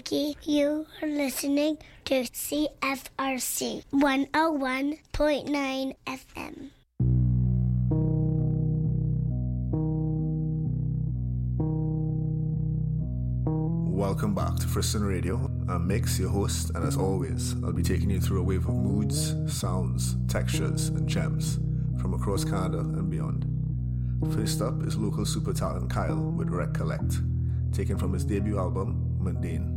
Nikki. You are listening to CFRC 101.9 FM. Welcome back to Friston Radio. I'm Mix, your host, and as always, I'll be taking you through a wave of moods, sounds, textures, and gems from across Canada and beyond. First up is local super talent Kyle with Recollect, taken from his debut album, Mundane.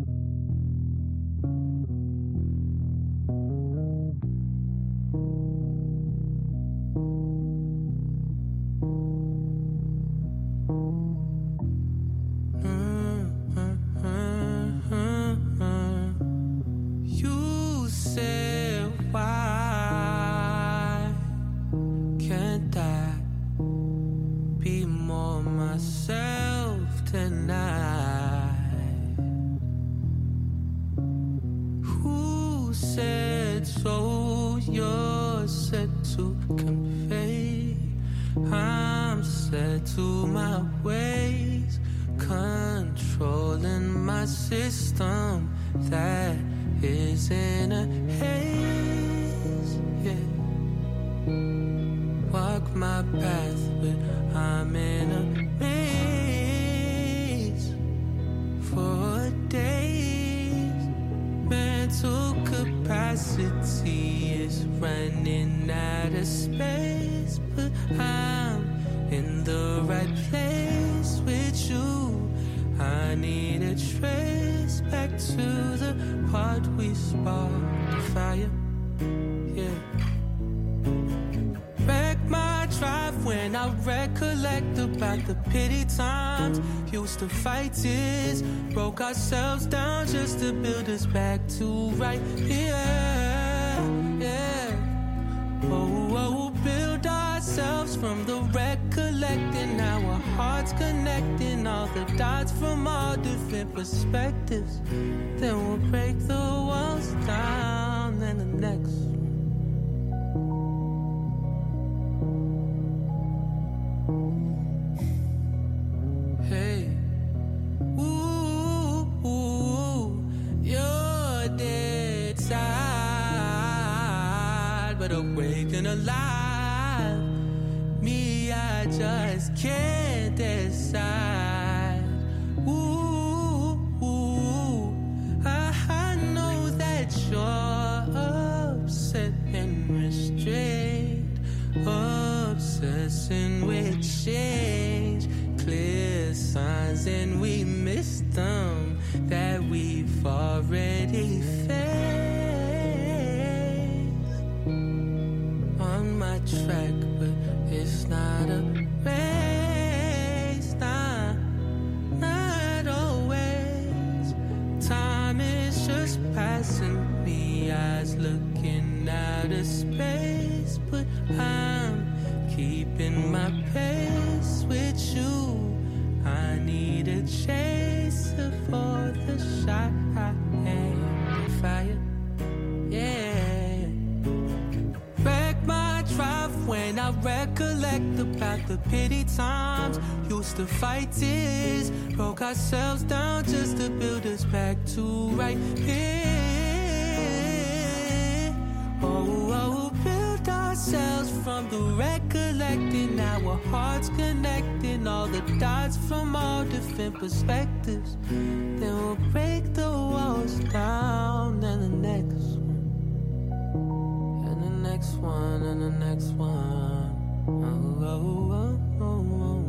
To fight is broke ourselves down just to build us back to right. Yeah. Oh, build ourselves from the recollecting, our hearts connecting all the dots from all different perspectives. Then we'll break the walls down and the next. Awake and alive, me, I just can't decide. I know that you're upset and restrained, obsessing with change, clear signs and we miss them that we've already faced. My track, but it's not a race, not always. Time is just passing me, eyes looking out of space, but I'm keeping my pace with you. I need a chaser for the shot I aim to fire. When I recollect about the pity times used to fight tears, broke ourselves down just to build us back to right here. Oh, build ourselves from the recollecting, our hearts connecting all the dots from all different perspectives. Then we'll break the walls down and the next one. Next one and the next one. Oh, oh, oh, oh, oh.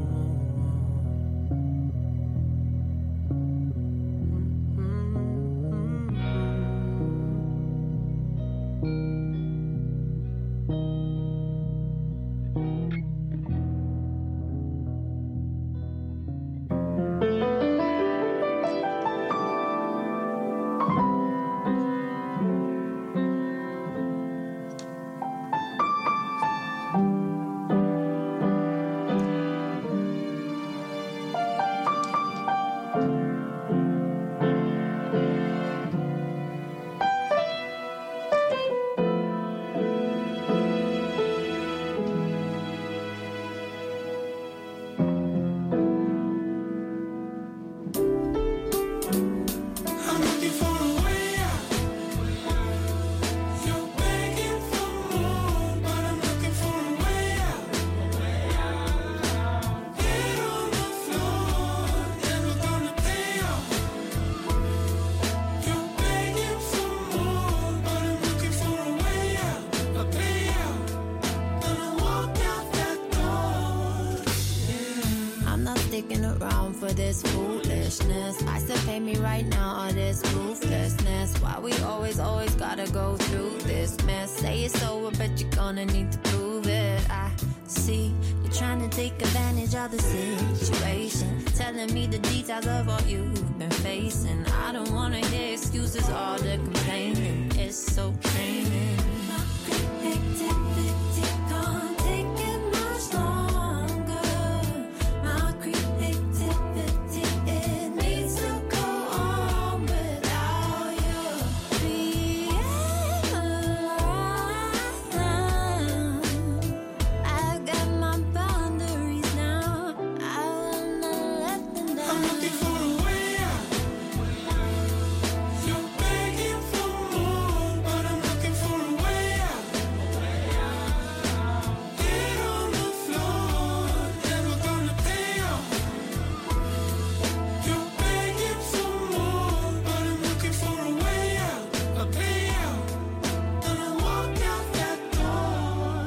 gotta go through this mess. Say it's over, but you're gonna need to prove it. I see you're trying to take advantage of the situation, telling me the details of all you've been facing. I don't wanna hear excuses, all the complaining. It's so draining. My creativity can't take it much longer. My creativity, it needs to go on without you. I've got my boundaries now. I will not let them down. I'm looking for a way out. You're begging for more, but I'm looking for a way out. Get on the floor, never gonna pay off. You're begging for more, but I'm looking for a way out, a payout. Gonna walk out that door.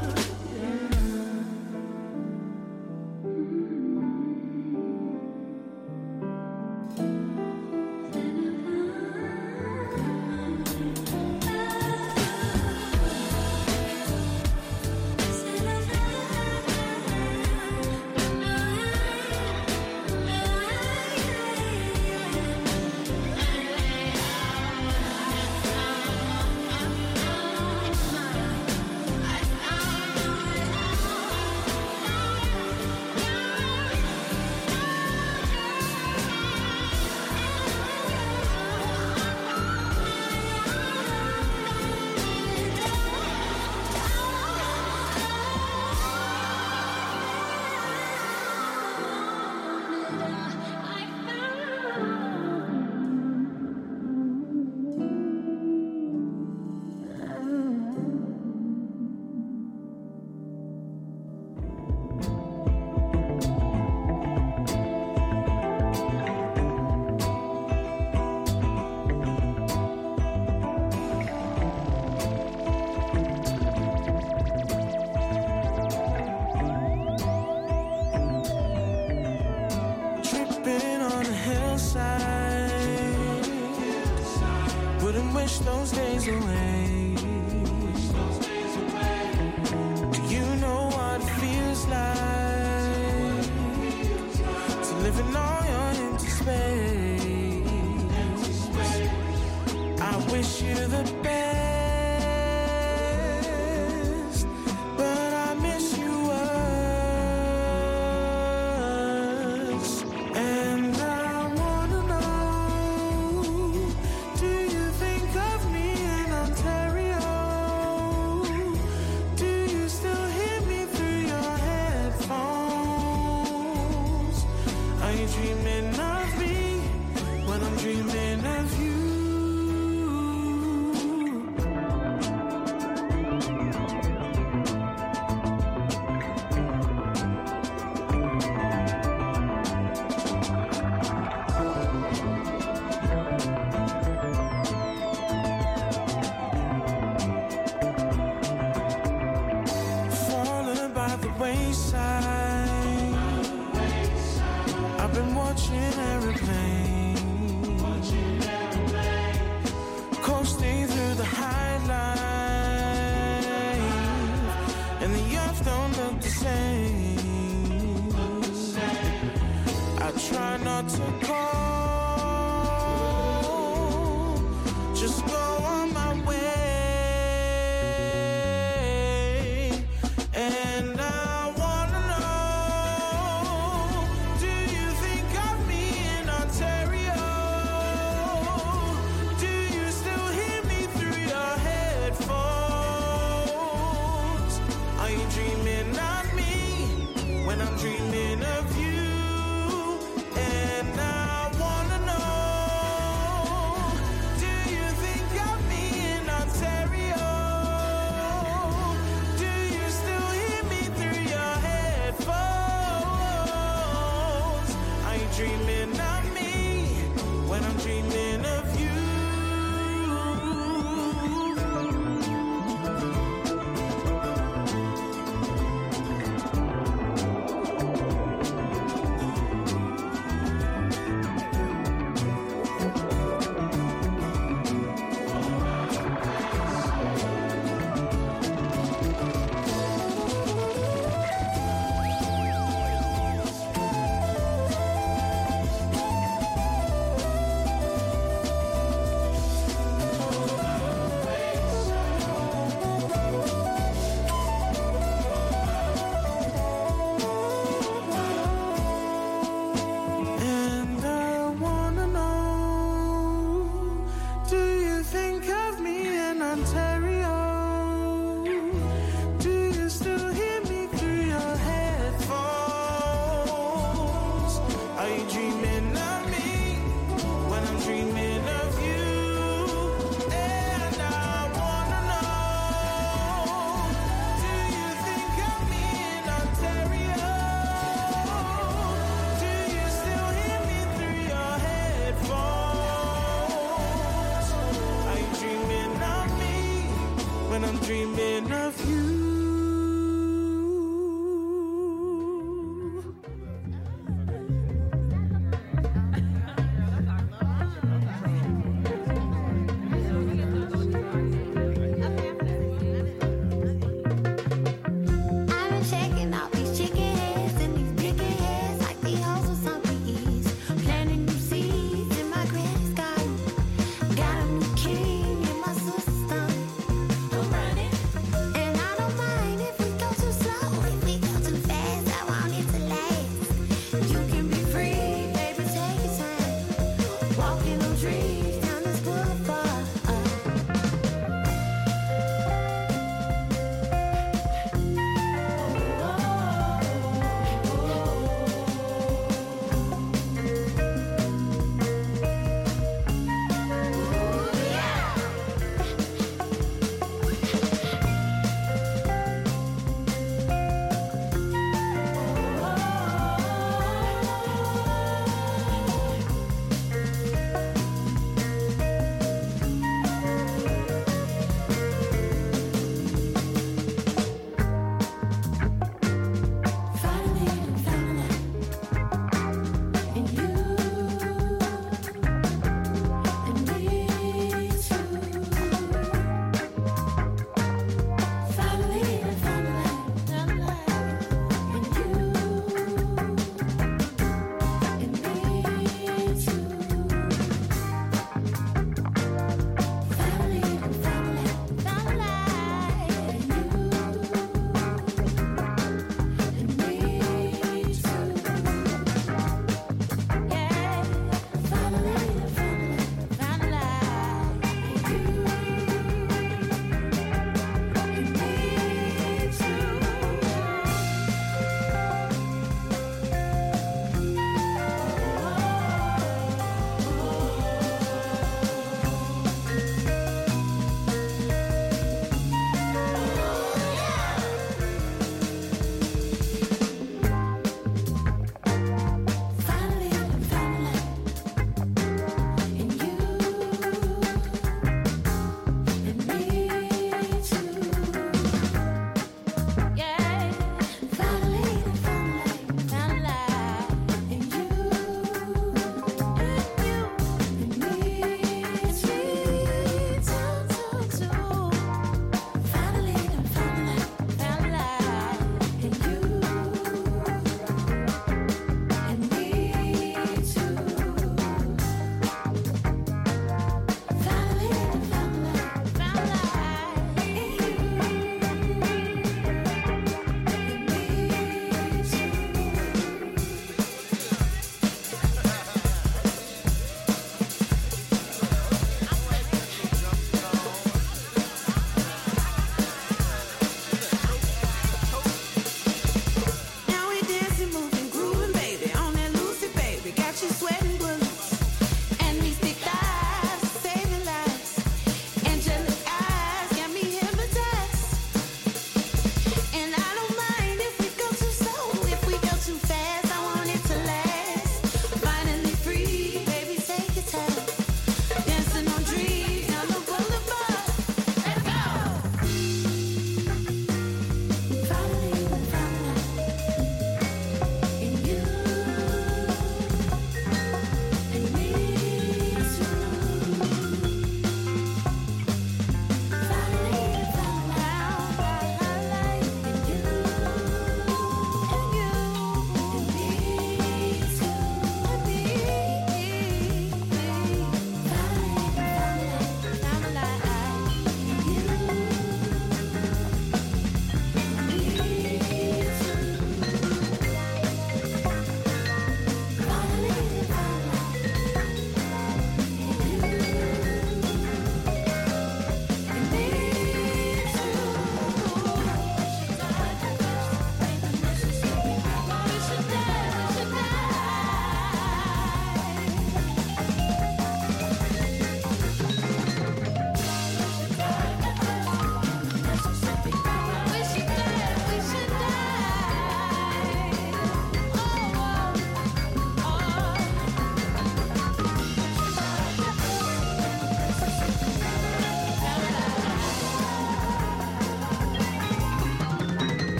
Tripping on a hillside, wouldn't wish those days away. Do you know what it feels like to live in all your empty space? I wish you the best, but I miss you worse. And I wanna know, do you think of me in Ontario? Do you still hear me through your headphones? Are you dreaming of me when I'm dreaming of you? Falling by the wayside, I've been watching airplanes, coasting through the high line, and the earth don't look the same. I try not to call, just go on my way. And I wanna know, do you think of me in Ontario? Do you still hear me through your headphones? Are you dreaming of me when I'm dreaming of you? And I Ontario? Do you still hear me through your headphones? Are you dreaming of me when I'm dreaming of you? And I wanna know, do you think of me in Ontario? Do you still hear me through your headphones? Are you dreaming of me when I'm dreaming of you? I've been checking out these chicken heads and these big heads like the hoes with some PEs. Planting new seeds in my granny's garden. Got a new king in my system. Don't run it. And I don't mind if we go too slow. If we go too fast, I want it to last. You can be free, baby, take your time. Walking on trees down this boulevard.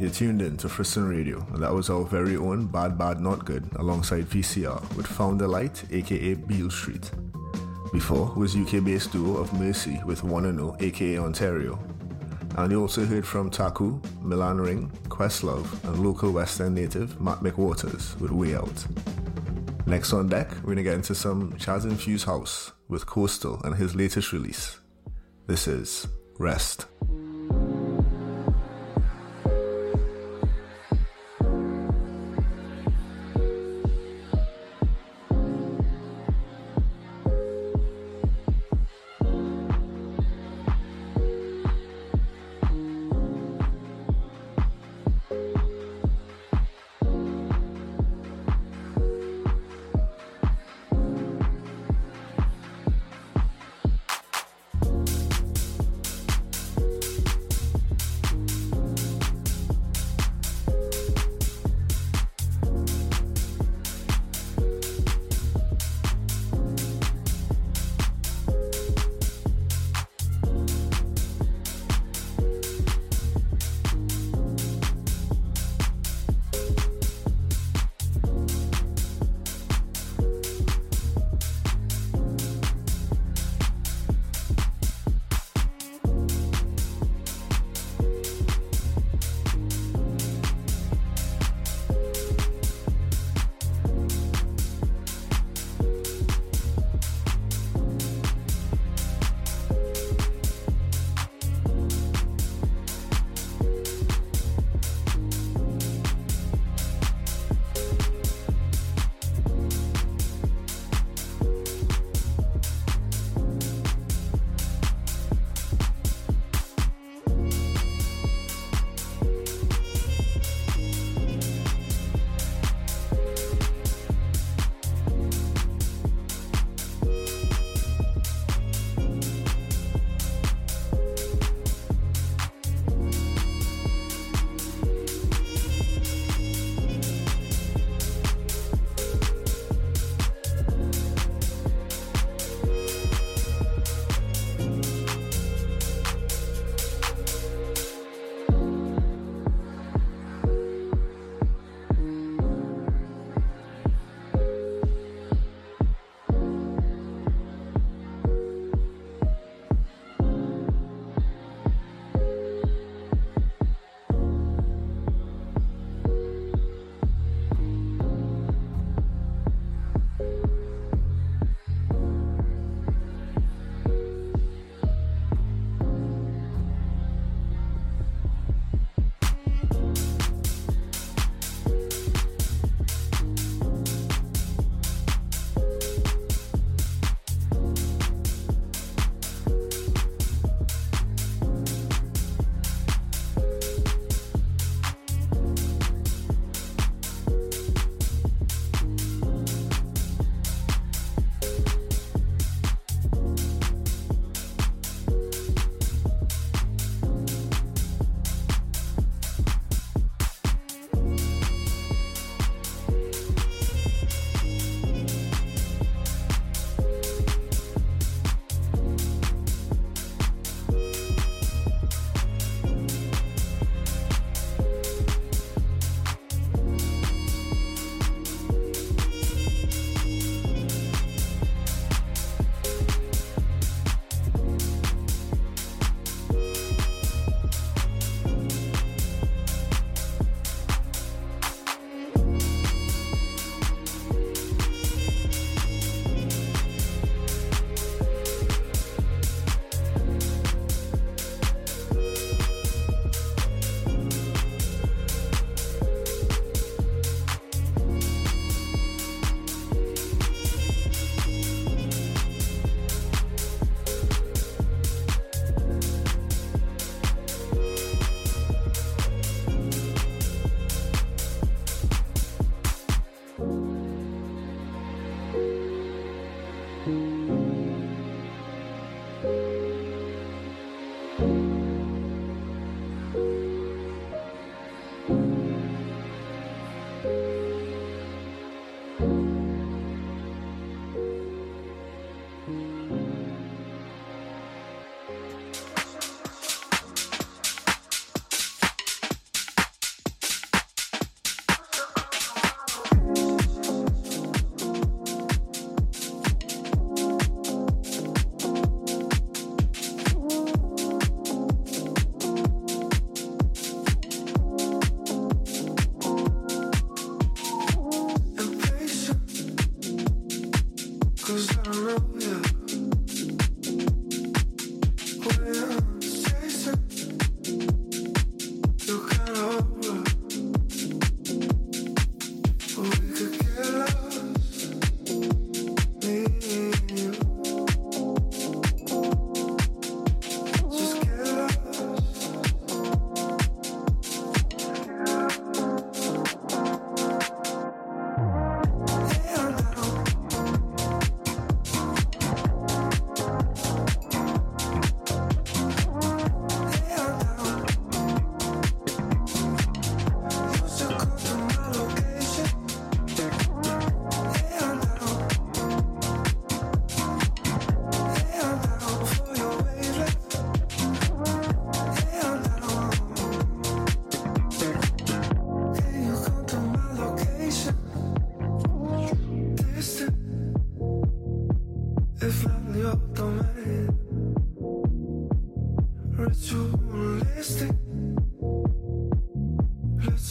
You're tuned in to Frisson Radio, and that was our very own Bad Bad Not Good alongside VCR with Found the Light, aka Beale Street. Before was UK-based duo of Mercy with Wanna Know, aka Ontario. And you also heard from Taku, Milan Ring, Questlove, and local West End native Matt McWaters with Way Out. Next on deck, we're going to get into some jazz-infused house with Coastal and his latest release. This is Rest.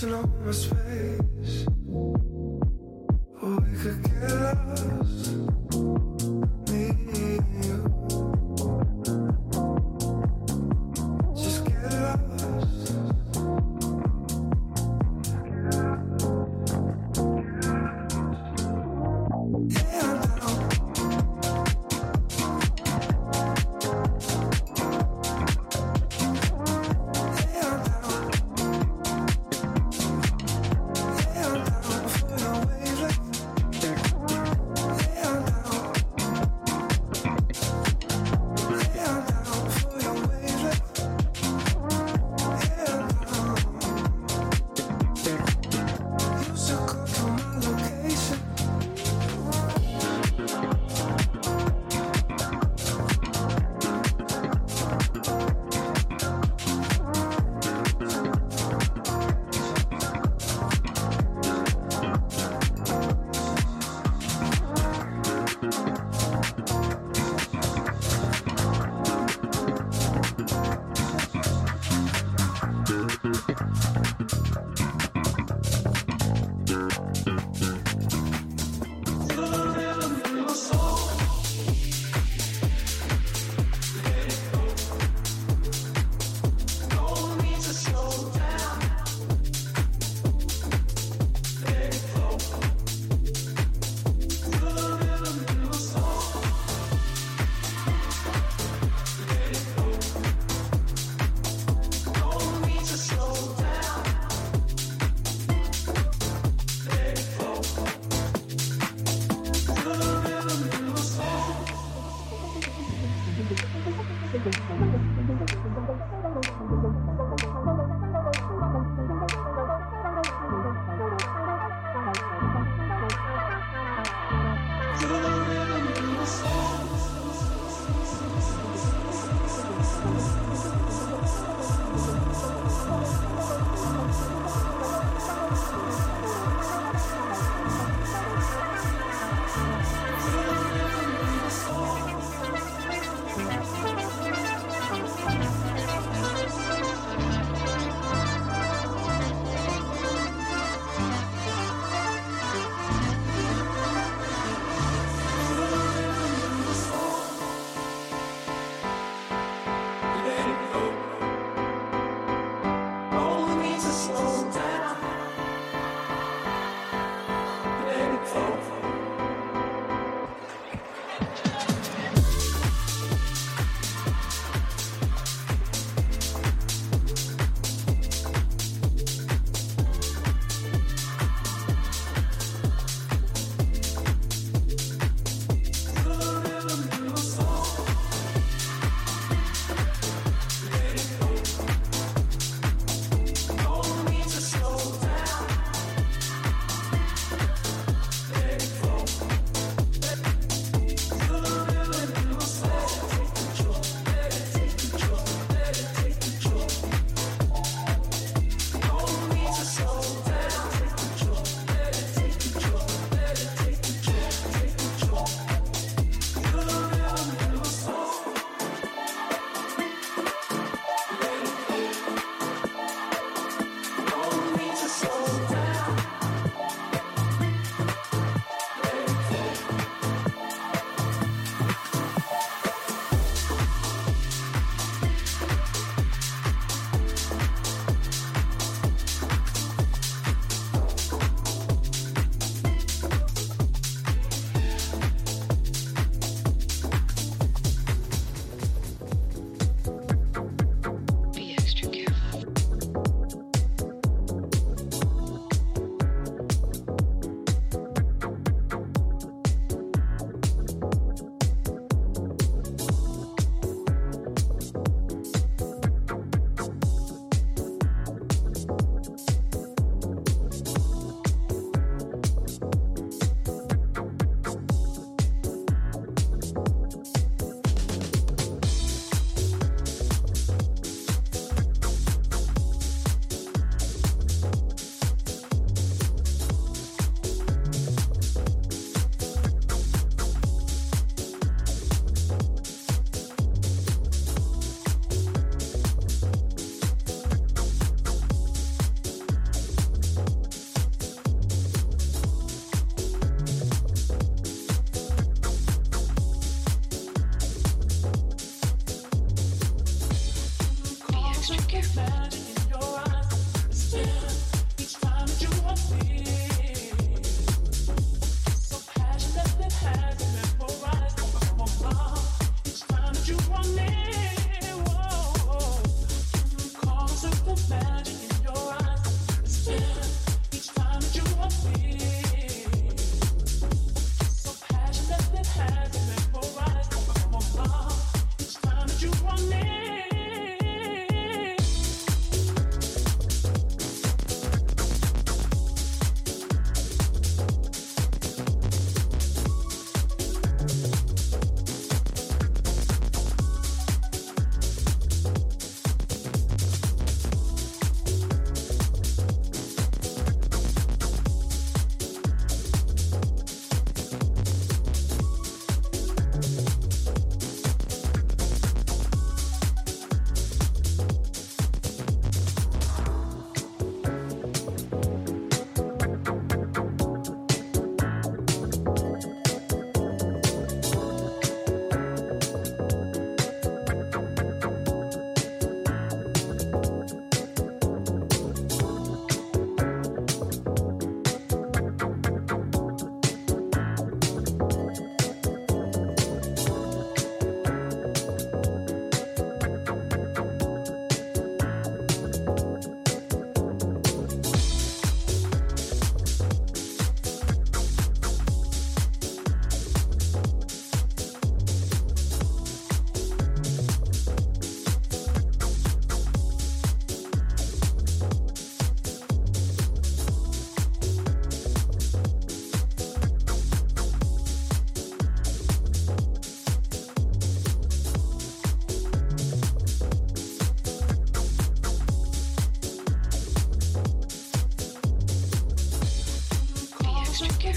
Wasting all my space. Or we could get lost. Me and you. Just get lost. Yeah, I'm down. Yeah, I'm down.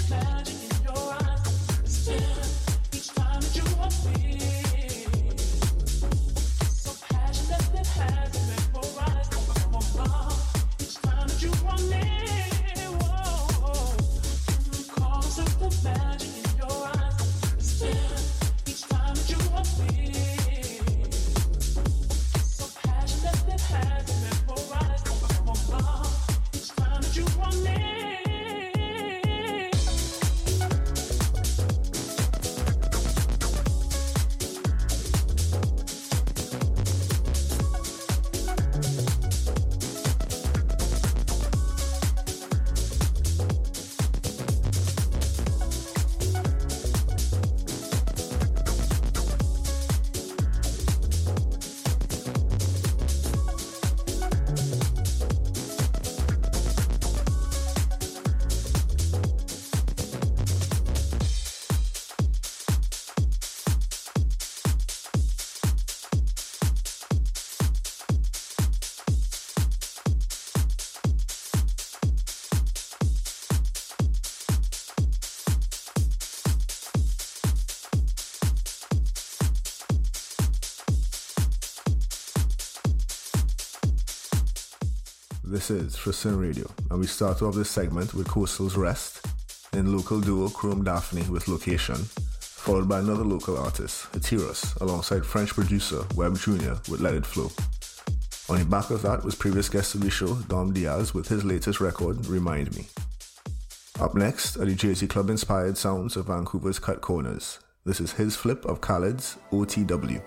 This is Frisson Radio, and we start off this segment with Coastal's Rest, in local duo Chrome Daphne with Location, followed by another local artist, Hatiros, alongside French producer Webb Jr. with Let It Flow. On the back of that was previous guest of the show, Dom Diaz, with his latest record, Remind Me. Up next are the Jersey Club-inspired sounds of Vancouver's Cut Corners. This is his flip of Khaled's OTW.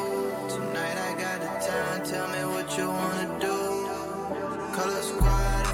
Tell me what you wanna do. Color squad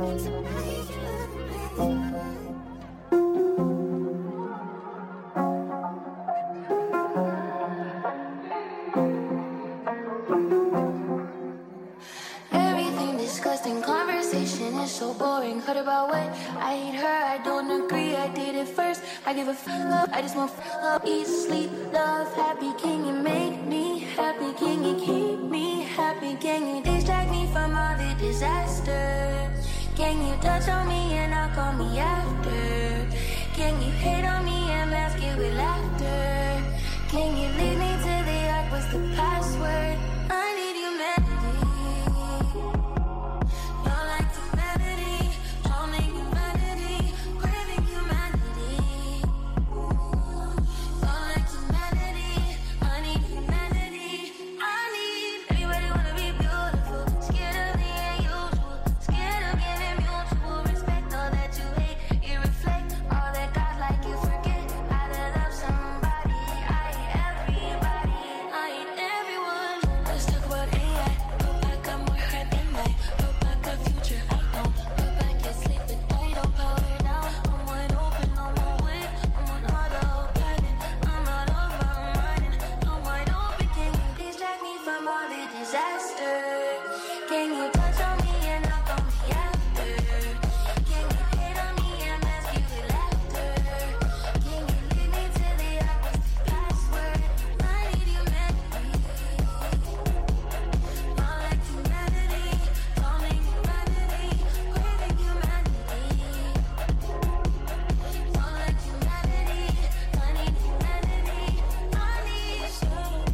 Everything disgusting, conversation is so boring. Heard about what I hate her, I don't agree. I did it first, I give a fuck. I just want up, eat, sleep, love, happy. Can you make me happy? Can you keep me happy? Can you distract me from all the disasters? Can you touch on me and not call me after? Can you hate on me and mask it with laughter? Can you lead me to the ark? What's the password? I need humanity. You're like humanity, drowning humanity, craving humanity. You're like humanity, I need humanity. I need everybody wanna be beautiful, scared of the unusual, scared of giving mutual respect. All that you hate, you reflect. All that God like you forget how to love somebody. I hate everybody, I hate everyone. Let's talk about AI. Hope I got more heart than light. Hope I got future. I don't. Hope I can sleep at night. Don't power down. I'm wide open. I'm on wave. I'm on autopilot. I'm not over. I'm riding. I'm wide open. Can you distract me from all the disaster? Can you touch on me and knock on me after? Can you hate on me and mask you with laughter? Can you lead me to the opposite password? I need humanity. You're like humanity, drowning humanity, craving humanity. You're like humanity, I need humanity. I need you.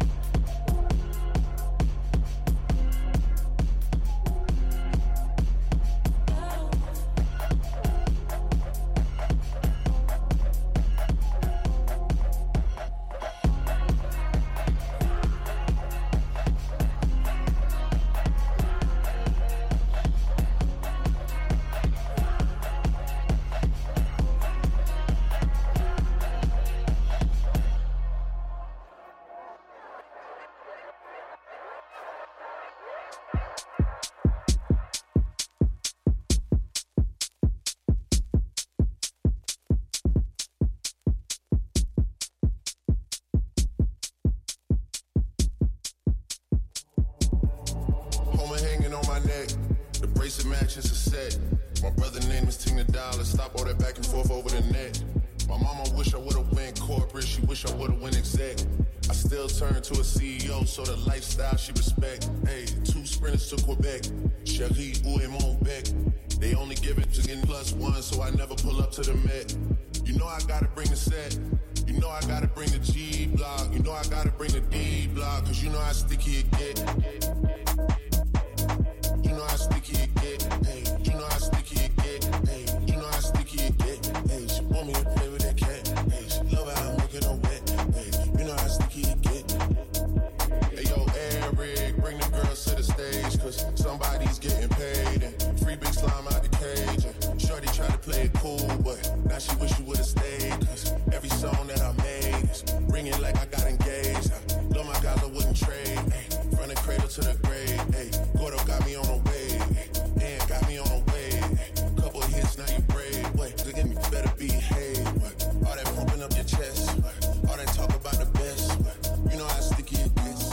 Homer hanging on my neck. The bracelet matches a set. My brother name is Tina Dollar. Stop all that back and forth over the net. My mama wish I would've went corporate. She wish I would've went exec. I still turn to a CEO, so the lifestyle she respect. Hey, 2 sprinters to Quebec. Cherie, où est mon bec? They only give it to getting +1, so I never pull up to the Met. You know I gotta bring the set. You know I gotta bring the G block. You know I gotta bring the D block. Cause you know how sticky it get. You know how sticky it get. Hey, you know how sticky it get. Hey, you know how sticky it get. Hey, she want me to play with that cat. Hey, she love how I'm making her wet. Hey, you know how sticky it get. Hey, yo, Eric, bring the girls to the stage. Cause somebody's getting paid. And free big slime out the cage. And shorty tried to play it cool, but now she wish she would've stayed. Cause every song that I made is ringing like I got engaged. I love my guys, I wouldn't trade. Hey, from the cradle to the grave. Hey, Gordo got me on a wave. Hey, and got me on a wave. Hey, couple of hits, now you brave. Wait, look at me, better behave. What? All that pumping up your chest. What? All that talk about the best. What? You know how sticky it gets.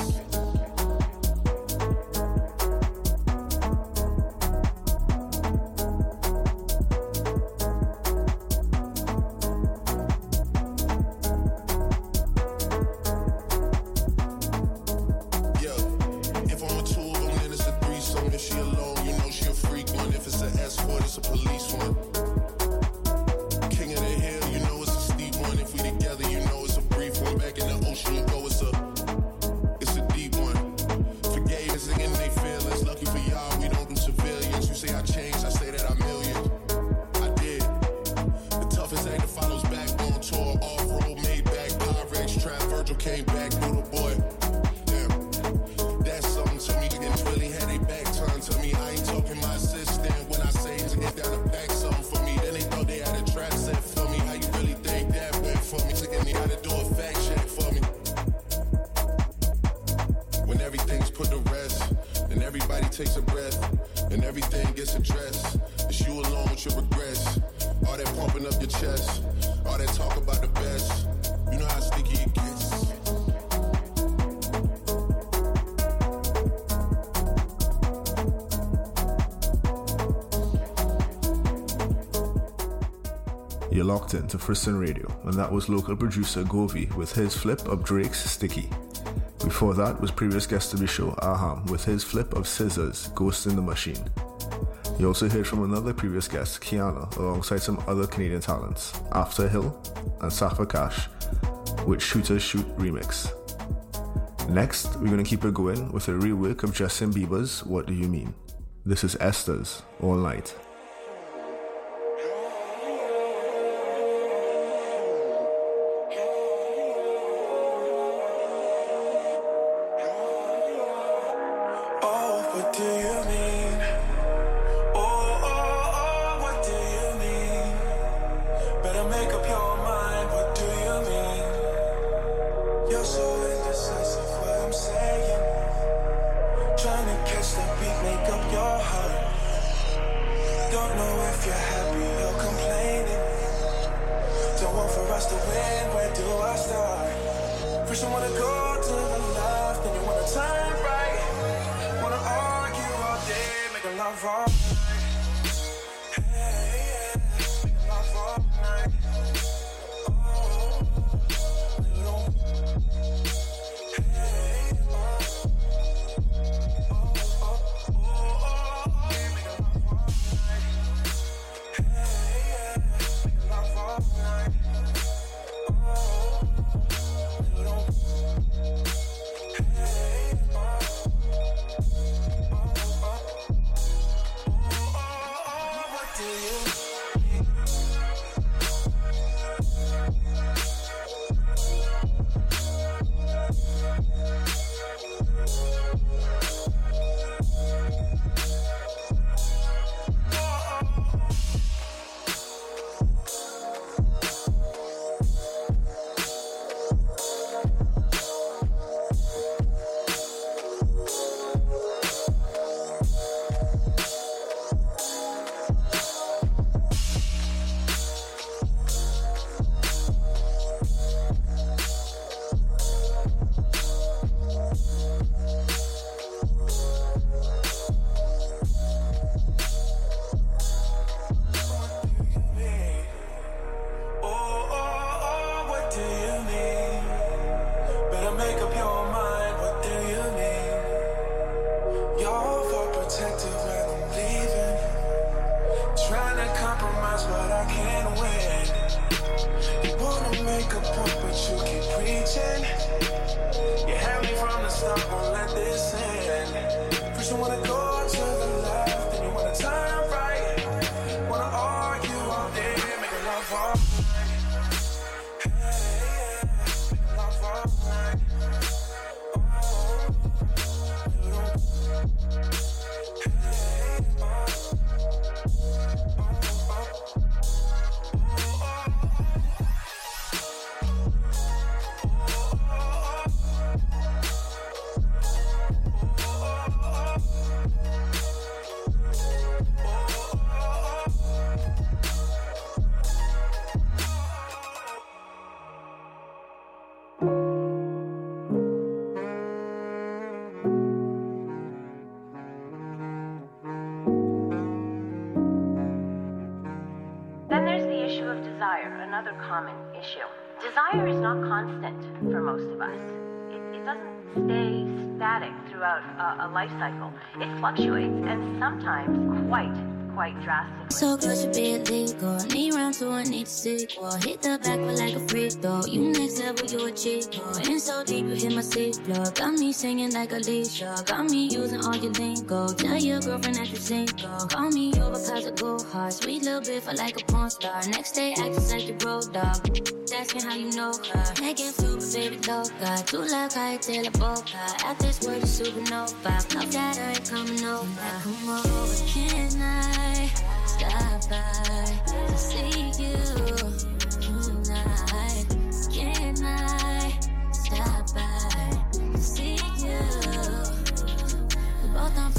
It's a police one. King of the hill, you know it's a steep one. If we together, you know it's a brief one. Back in the ocean, you go, it's a deep one. For gators singing they feelings. Lucky for y'all, we don't do civilians. You say I changed, I say that I million. I did. The toughest act that follows back on tour. Off-road, made back, Pyrex, trap, Virgil came back, little boy. Damn, that's something to me. Didn't really had they back turned to me. I ain't talking my assistant when I say to get down the back something for me. Then they thought they had a trap set for me. How you really think that went for me? Taking me how to do a fact check for me. When everything's put to rest, and everybody takes a breath, and everything gets addressed. It's you alone with your regrets. All that pumping up your chest, all that talk about the best. You know how sticky it gets. You're locked into Frisson Radio, and that was local producer Govey with his flip of Drake's Sticky. Before that was previous guest of the show, Aham, with his flip of Scissors, Ghost in the Machine. You also heard from another previous guest, Kiana, alongside some other Canadian talents, After Hill and Safa Cash, with Shooters Shoot remix. Next, we're going to keep it going with a rework of Justin Bieber's What Do You Mean? This is Esther's All Night. What do you mean? Oh, what do you mean? Better make up your mind, what do you mean? You're so indecisive, what I'm saying. Trying to catch the beat, make up your heart. Don't know if you're happy or complaining. Don't want for us to win, where do I start? First you wanna go to the left, then you wanna turn right. Love all night. Hey, yeah. Love all night. Oh, you don't. Hey, love all night. Oh, you don't. Another common issue. Desire is not constant for most of us. It doesn't stay static throughout a life cycle. It fluctuates and sometimes quite drastically. So close to be illegal. Need round two, I need a sequel. Hit the back with like a free throw. You next level, you a chico. In so deep, you hit my seat block. Got me singing like a lead shot. Got me using all your lingo. Tell your girlfriend that you single. Call me over cause I go hard. Sweet little bit for like a porn star. Next day, acting like your road dog. Asking how you know her. Making super baby loca. Too loud, I tell a boca. After this word is supernova. Love that I ain't coming over. Come over, can I stop by to see you tonight? Can I stop by to see you? We both on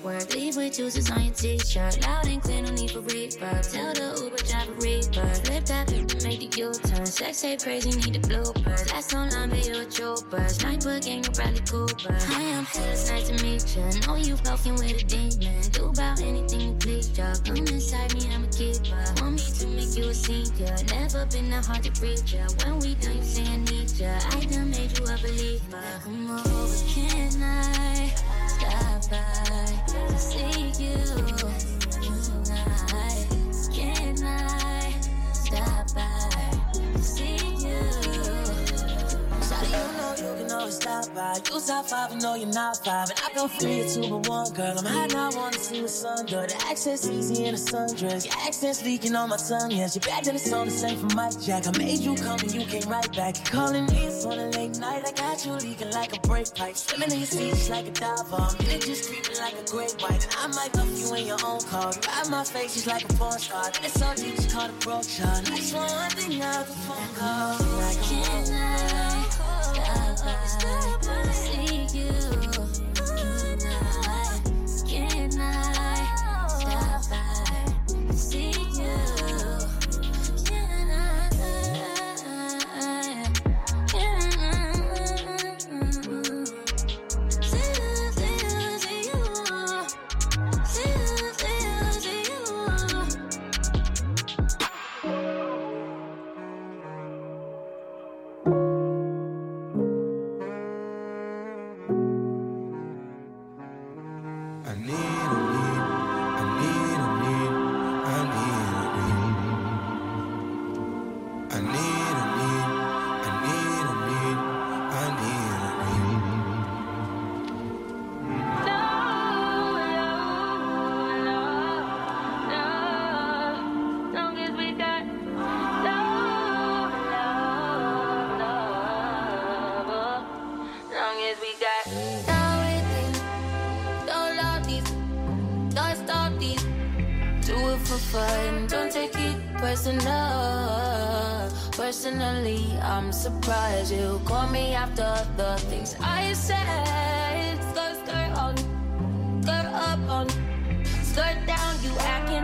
work. Leave with juices on your t-shirt. Loud and clear, no need for reverb. Tell the Uber driver reverb. Flip that and make the U-turn. Sex tape crazy, need the bloopers. Last online video troopers. Sniper gang, no Bradley Cooper. Hi, I'm Hell, it's nice to meet ya. Know you fucking with a demon. Do about anything you please, ya. Come inside me, I'm a keeper. Want me to make you a senior. Never been that hard to reach ya. When we done, you say I need ya. I done made you a believer. Come over, can I stop by to see you tonight? Can I stop by to see you? Shawty, you know you can always stop by. You top 5, I know you're not 5. And I go 3 or 2 but 1, girl. I'm hot now, I wanna see the sun, girl. The accent's easy in a sundress. Your accent's leaking on my tongue, yes. Your bad that it's on the same for Mike Jack. I made you come and you came right back. You're calling me, it's on a late night. I got you leaking like a brake pipe. Swimming in your seat just like a diver. I'm in it just creeping like a great white. And I might love you in your own car. Ride my face just like a porn star. Then it's all deep, just call it broke shot. I just want one thing out of the phone call. Like, can I stop by to see you tonight? Can I stop by to see you? Can I? Don't take it personally, I'm surprised you call me after the things I said. Skirt on, skirt up on, skirt down. You acting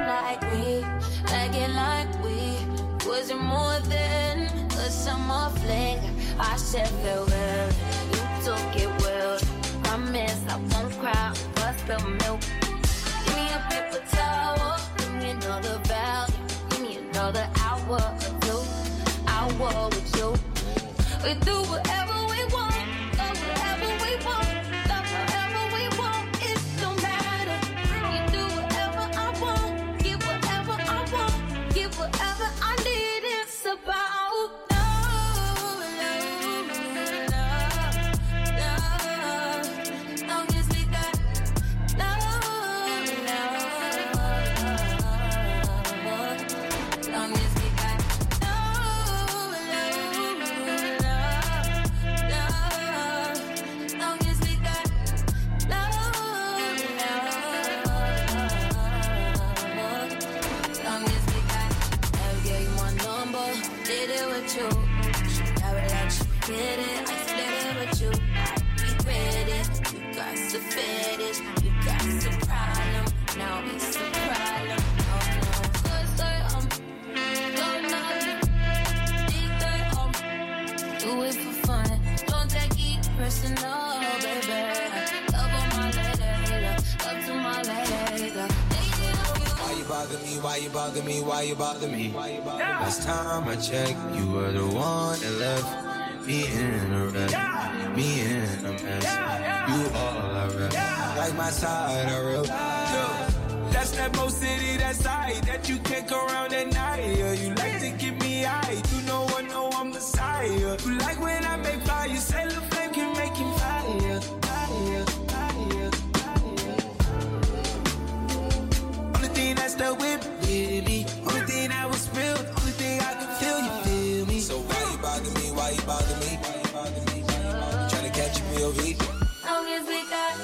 like we wasn't more than a summer fling. I said farewell, you took it well. Promise I won't cry, bust the milk. Give me a paper towel. Another value, give me another hour or 2. Hour with you. We do whatever we want, go wherever we want, love whatever we want. It don't matter. You do whatever I want, give whatever I want, give whatever I need. It's about love, love, love, love. Long as we got love. Get it, I split it with you. I regret it. You got some fetish, you got some problem. Now it's a problem. Oh no. Go naughty, do it for fun. Don't take it personal, baby. Love on my lady, love to my lady. Why you bother me? Why you bother me? Why you bother me? Last time I checked, you were the one that left me in a wreck, me in a mess. You all I rep, like my side I rep. That's that Mo City, that side that you can't go around at night. You like to give me eye, you know I know I'm Messiah. You like when I make fire, you say the flame can make him fire. Only thing that's still with me, only thing that was real, only thing I can feel, you feel me. So why you bother me? Why you bother me? Tryna catch you real beat. Long as we got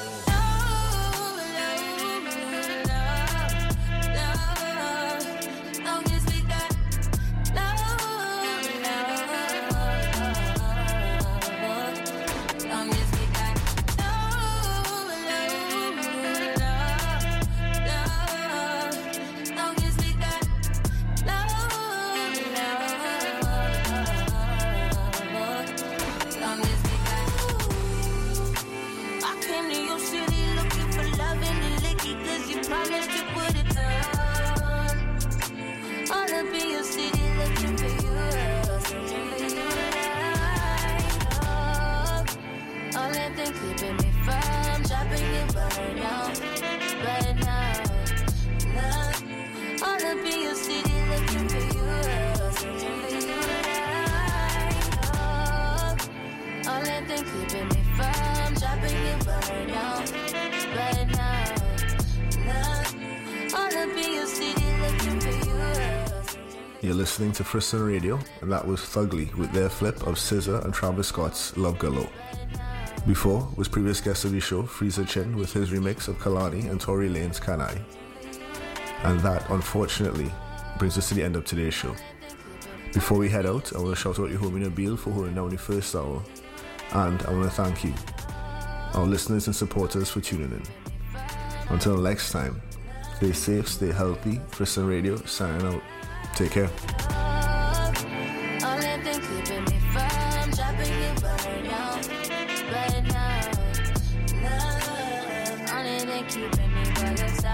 You're listening to Frisson Radio, and that was Thugly with their flip of SZA and Travis Scott's Love Galore. Before was previous guest of the show, Freezer Chin, with his remix of Kalani and Tory Lanez Can I. And that, unfortunately, brings us to the end of today's show. Before we head out, I want to shout out your homie Nabil for holding down the first hour, and I want to thank you, our listeners and supporters, for tuning in. Until next time, stay safe, stay healthy. Frisson Radio, signing out. Take care. Only thing keeping me from dropping it right now. Only thing keeping me by your side.